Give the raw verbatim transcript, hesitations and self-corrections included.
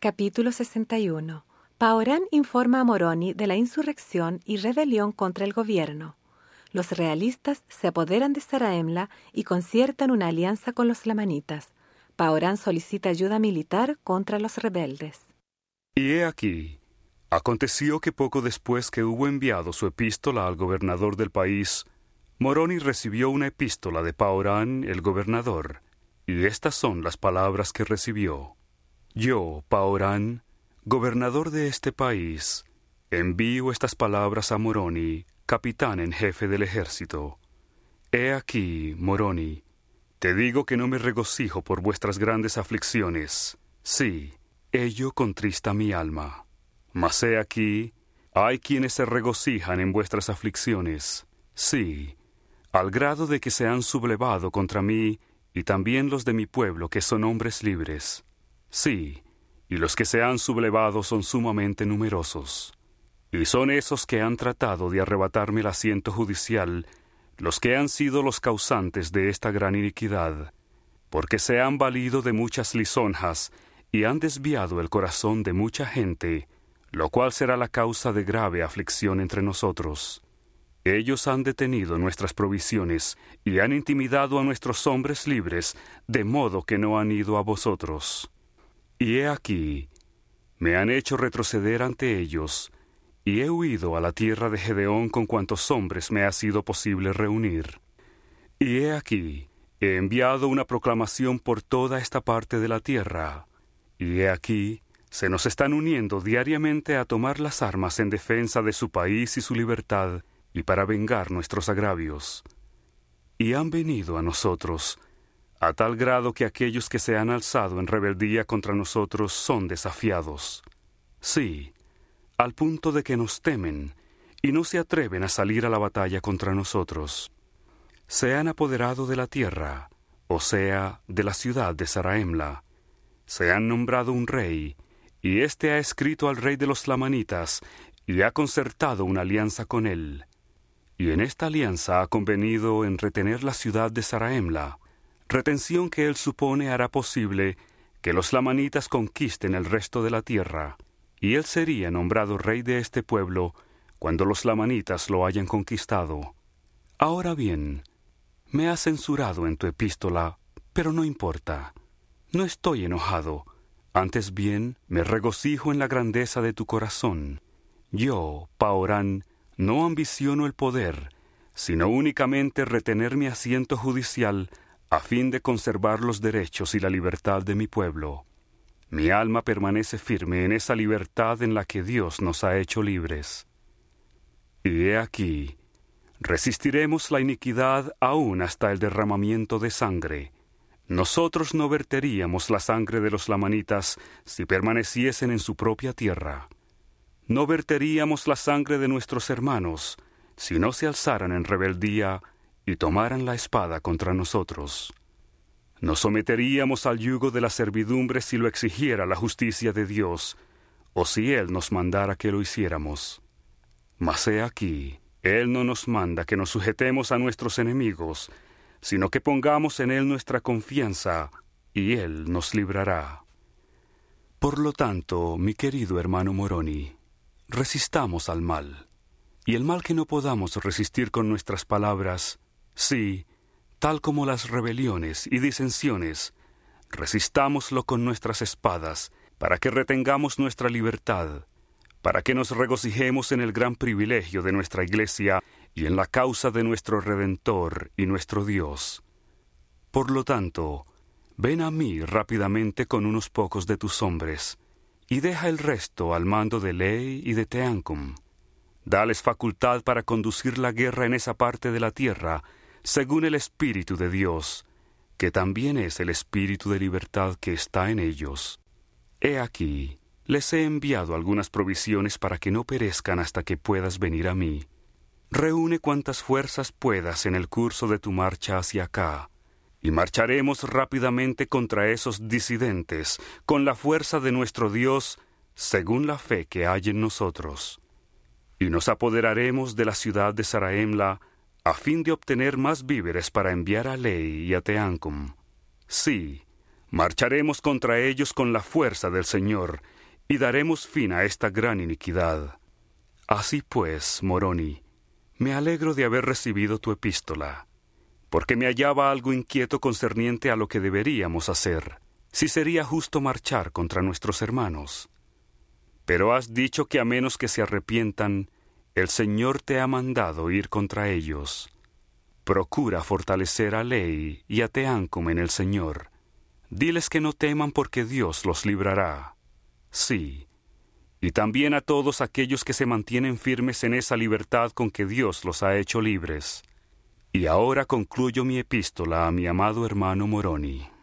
Capítulo sesenta y uno. Paorán informa a Moroni de la insurrección y rebelión contra el gobierno. Los realistas se apoderan de Zaraemla y conciertan una alianza con los lamanitas. Paorán solicita ayuda militar contra los rebeldes. Y he aquí, aconteció que poco después que hubo enviado su epístola al gobernador del país, Moroni recibió una epístola de Paorán, el gobernador, y estas son las palabras que recibió. Yo, Paorán, gobernador de este país, envío estas palabras a Moroni, capitán en jefe del ejército. He aquí, Moroni, te digo que no me regocijo por vuestras grandes aflicciones. Sí, ello contrista mi alma. Mas he aquí, hay quienes se regocijan en vuestras aflicciones. Sí, al grado de que se han sublevado contra mí, y también los de mi pueblo, que son hombres libres. Sí, y los que se han sublevado son sumamente numerosos. Y son esos que han tratado de arrebatarme el asiento judicial, los que han sido los causantes de esta gran iniquidad, porque se han valido de muchas lisonjas y han desviado el corazón de mucha gente, lo cual será la causa de grave aflicción entre nosotros. Ellos han detenido nuestras provisiones y han intimidado a nuestros hombres libres, de modo que no han ido a vosotros. Y he aquí, me han hecho retroceder ante ellos, y he huido a la tierra de Gedeón con cuantos hombres me ha sido posible reunir. Y he aquí, he enviado una proclamación por toda esta parte de la tierra, y he aquí, se nos están uniendo diariamente a tomar las armas en defensa de su país y su libertad, y para vengar nuestros agravios. Y han venido a nosotros, a tal grado que aquellos que se han alzado en rebeldía contra nosotros son desafiados. Sí, al punto de que nos temen, y no se atreven a salir a la batalla contra nosotros. Se han apoderado de la tierra, o sea, de la ciudad de Zaraemla. Se han nombrado un rey, y éste ha escrito al rey de los lamanitas, y ha concertado una alianza con él. Y en esta alianza ha convenido en retener la ciudad de Zaraemla, retención que él supone hará posible que los lamanitas conquisten el resto de la tierra, y él sería nombrado rey de este pueblo cuando los lamanitas lo hayan conquistado. Ahora bien, me has censurado en tu epístola, pero no importa. No estoy enojado, antes bien me regocijo en la grandeza de tu corazón. Yo, Paorán, no ambiciono el poder, sino únicamente retener mi asiento judicial a fin de conservar los derechos y la libertad de mi pueblo. Mi alma permanece firme en esa libertad en la que Dios nos ha hecho libres. Y he aquí, resistiremos la iniquidad aún hasta el derramamiento de sangre. Nosotros no verteríamos la sangre de los lamanitas si permaneciesen en su propia tierra. No verteríamos la sangre de nuestros hermanos si no se alzaran en rebeldía y tomaran la espada contra nosotros. Nos someteríamos al yugo de la servidumbre si lo exigiera la justicia de Dios, o si Él nos mandara que lo hiciéramos. Mas he aquí, Él no nos manda que nos sujetemos a nuestros enemigos, sino que pongamos en Él nuestra confianza, y Él nos librará. Por lo tanto, mi querido hermano Moroni, resistamos al mal, y el mal que no podamos resistir con nuestras palabras, sí, tal como las rebeliones y disensiones, resistámoslo con nuestras espadas, para que retengamos nuestra libertad, para que nos regocijemos en el gran privilegio de nuestra Iglesia y en la causa de nuestro Redentor y nuestro Dios. Por lo tanto, ven a mí rápidamente con unos pocos de tus hombres, y deja el resto al mando de Lei y de Teancum. Dales facultad para conducir la guerra en esa parte de la tierra, según el Espíritu de Dios, que también es el Espíritu de libertad que está en ellos. He aquí, les he enviado algunas provisiones para que no perezcan hasta que puedas venir a mí. Reúne cuantas fuerzas puedas en el curso de tu marcha hacia acá, y marcharemos rápidamente contra esos disidentes, con la fuerza de nuestro Dios, según la fe que hay en nosotros. Y nos apoderaremos de la ciudad de Zaraemla, a fin de obtener más víveres para enviar a Lei y a Teancum. Sí, marcharemos contra ellos con la fuerza del Señor, y daremos fin a esta gran iniquidad. Así pues, Moroni, me alegro de haber recibido tu epístola, porque me hallaba algo inquieto concerniente a lo que deberíamos hacer, si sería justo marchar contra nuestros hermanos. Pero has dicho que a menos que se arrepientan, el Señor te ha mandado ir contra ellos. Procura fortalecer a Lei y a Teancum en el Señor. Diles que no teman porque Dios los librará. Sí, y también a todos aquellos que se mantienen firmes en esa libertad con que Dios los ha hecho libres. Y ahora concluyo mi epístola a mi amado hermano Moroni.